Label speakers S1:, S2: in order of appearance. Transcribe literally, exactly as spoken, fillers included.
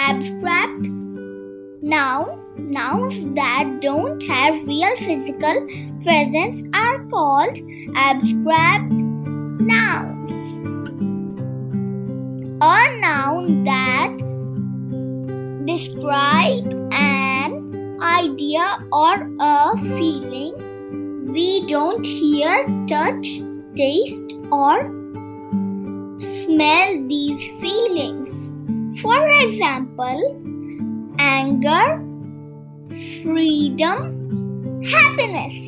S1: Abstract noun. Nouns that don't have real physical presence are called abstract nouns. A noun that describes an idea or a feeling we don't hear, touch, taste, or smell these feelings. For example, anger, freedom, happiness.